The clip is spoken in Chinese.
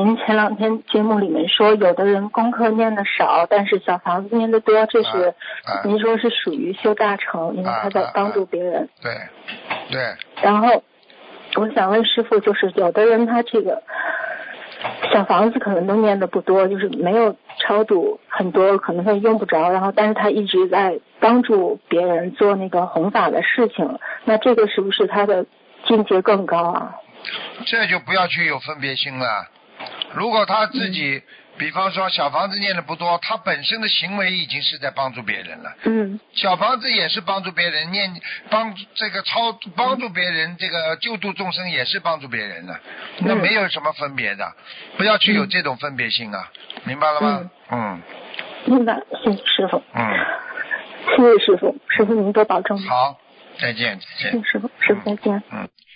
您前2天节目里面说，有的人功课念的少，但是小房子念的多，这是您说是属于修大成，因为他在帮助别人。 对对。 然后我想问师父，就是有的人他这个小房子可能都念的不多，就是没有超度很多，可能他用不着，然后但是他一直在帮助别人做那个弘法的事情，那这个是不是他的境界更高啊？ 这就不要去有分别心了。如果他自己，比方说小房子念的不多，他本身的行为已经是在帮助别人了。小房子也是帮助别人，帮助别人，这个救度众生也是帮助别人的，那没有什么分别的，不要去有这种分别心啊，明白了吗？ 明白，谢谢师父。谢谢师父，师父您多保重。 好，再见。 谢谢师父，师父再见。